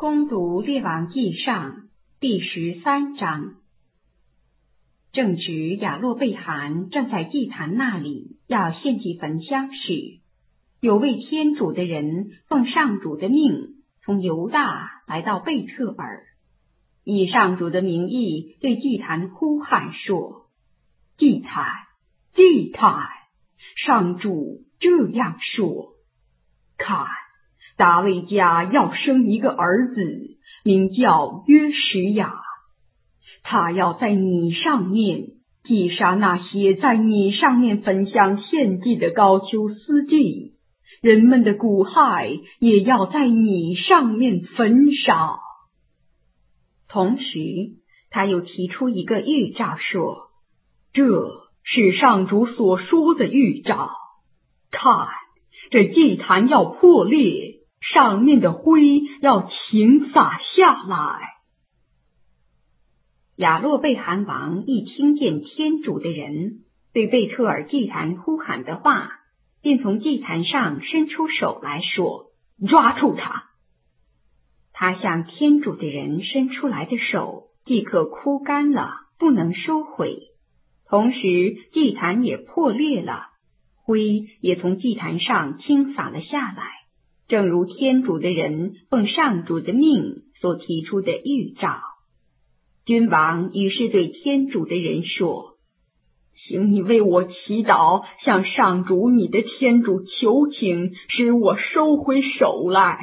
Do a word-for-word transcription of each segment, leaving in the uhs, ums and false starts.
攻读列王纪上第十三章。正值亚洛贝罕正在祭坛那里要献祭焚香时，有位天主的人奉上主的命从犹大来到贝特尔，以上主的名义对祭坛呼喊说：祭坛，祭坛，上主这样说，看，大卫家要生一个儿子，名叫约什亚，他要在你上面击杀那些在你上面焚香献祭的高丘司祭，人们的骨骸也要在你上面焚烧。同时他又提出一个预兆说，这是上主所说的预兆，看，这祭坛要破裂，上面的灰要倾洒下来。亚洛贝罕王一听见天主的人对贝特尔祭坛呼喊的话，便从祭坛上伸出手来说，抓住他。他向天主的人伸出来的手即刻枯干了，不能收回，同时祭坛也破裂了，灰也从祭坛上倾洒了下来，正如天主的人奉上主的命所提出的预兆。君王于是对天主的人说，请你为我祈祷，向上主你的天主求情，使我收回手来。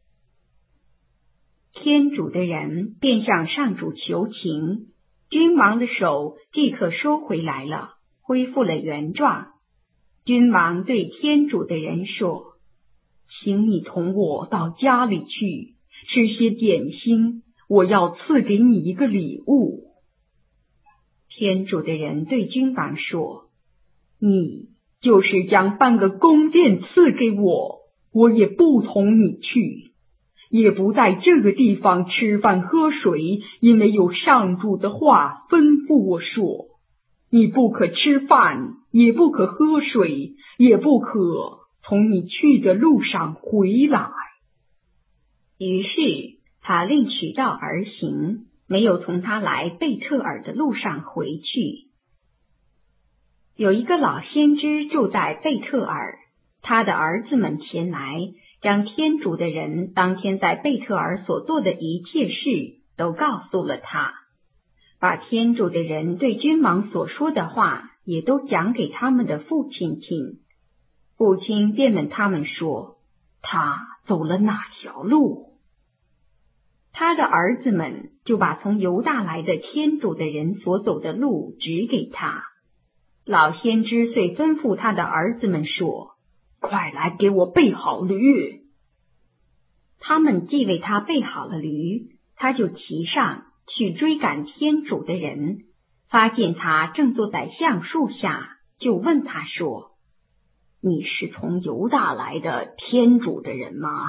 天主的人便向上主求情，君王的手即刻收回来了，恢复了原状。君王对天主的人说，请你同我到家里去，吃些点心，我要赐给你一个礼物。天主的人对君王说，你就是将半个宫殿赐给我，我也不同你去，也不在这个地方吃饭喝水，因为有上主的话吩咐我说，你不可吃饭，也不可喝水，也不可从你去的路上回来。于是他另取道而行，没有从他来贝特尔的路上回去。有一个老先知住在贝特尔，他的儿子们前来，将天主的人当天在贝特尔所做的一切事都告诉了他，把天主的人对君王所说的话也都讲给他们的父亲听。父亲便问他们说，他走了哪条路？他的儿子们就把从犹大来的天主的人所走的路指给他。老先知遂吩咐他的儿子们说，快来给我备好驴。他们既为他备好了驴，他就骑上去追赶天主的人，发现他正坐在橡树下，就问他说，你是从犹大来的天主的人吗？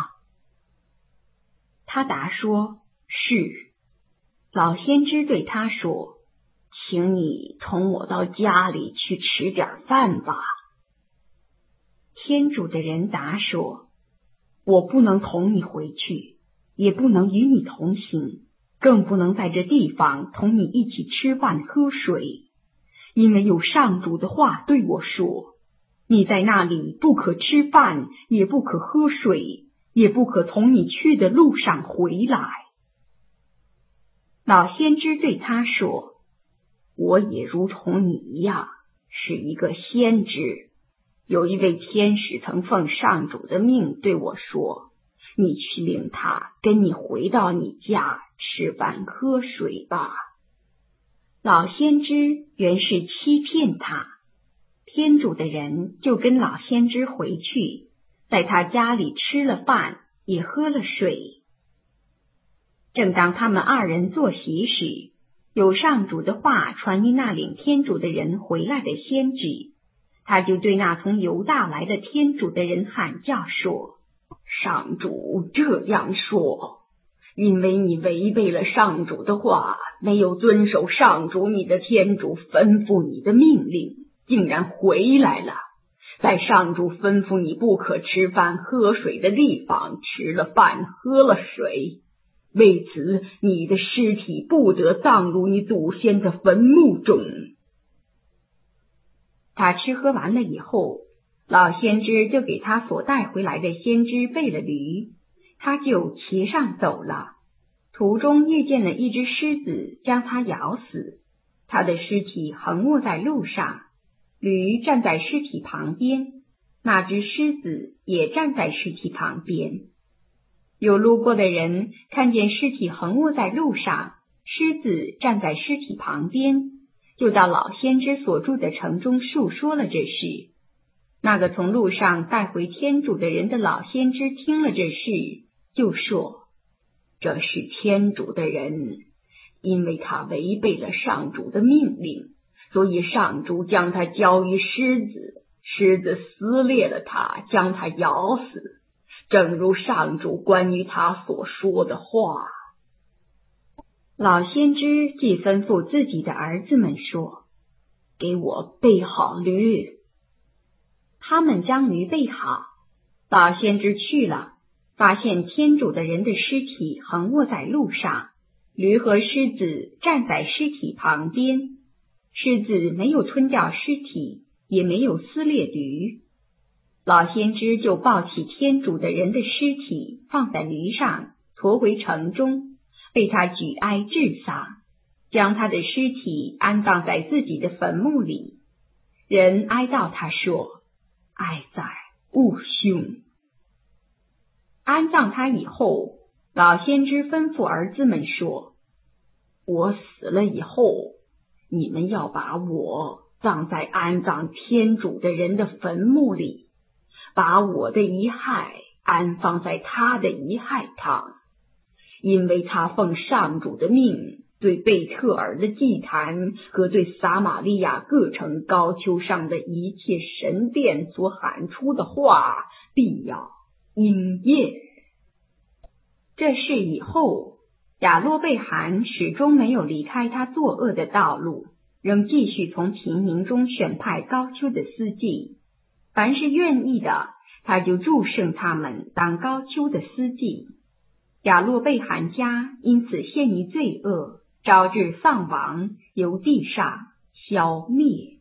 他答说，是。老先知对他说，请你同我到家里去吃点饭吧。天主的人答说，我不能同你回去，也不能与你同行，更不能在这地方同你一起吃饭喝水，因为有上主的话对我说，你在那里不可吃饭，也不可喝水，也不可从你去的路上回来。老先知对他说，我也如同你一样是一个先知，有一位天使曾奉上主的命对我说，你去领他跟你回到你家吃饭喝水吧。老先知原是欺骗他，天主的人就跟老先知回去，在他家里吃了饭，也喝了水。正当他们二人坐席时，有上主的话传于那领天主的人回来的先知，他就对那从犹大来的天主的人喊叫说，上主这样说，因为你违背了上主的话，没有遵守上主你的天主吩咐你的命令，竟然回来了，在上主吩咐你不可吃饭喝水的地方吃了饭喝了水， 为此你的尸体不得葬入你祖先的坟墓中。他吃喝完了以后，老先知就给他所带回来的先知备了驴，他就骑上走了。途中遇见了一只狮子，将他咬死，他的尸体横卧在路上，驴站在尸体旁边，那只狮子也站在尸体旁边。有路过的人看见尸体横卧在路上，狮子站在尸体旁边，就到老先知所住的城中述说了这事。那个从路上带回天主的人的老先知听了这事，就说：这是天主的人，因为他违背了上主的命令，所以上主将他交于狮子，狮子撕裂了他，将他咬死，正如上主关于他所说的话。老先知既吩咐自己的儿子们说：给我备好驴。他们将驴备好，老先知去了，发现天主的人的尸体横卧在路上，驴和狮子站在尸体旁边，狮子没有吞掉尸体，也没有撕裂驴。老先知就抱起天主的人的尸体，放在驴上，驮回城中，为他举哀治丧，将他的尸体安葬在自己的坟墓里。人哀悼他说：哀哉，勿凶。安葬他以后，老先知吩咐儿子们说：我死了以后，你们要把我葬在安葬天主的人的坟墓里，把我的遗骸安放在他的遗骸堂，因为他奉上主的命，对贝特尔的祭坛和对撒玛利亚各城高丘上的一切神殿所喊出的话，必要应验。这事以后，亚洛贝罕始终没有离开他作恶的道路，仍继续从平民中选派高丘的司祭，凡是愿意的，他就祝圣他们当高丘的司祭。亚洛贝罕家因此陷于罪恶，招致丧亡，由地上消灭。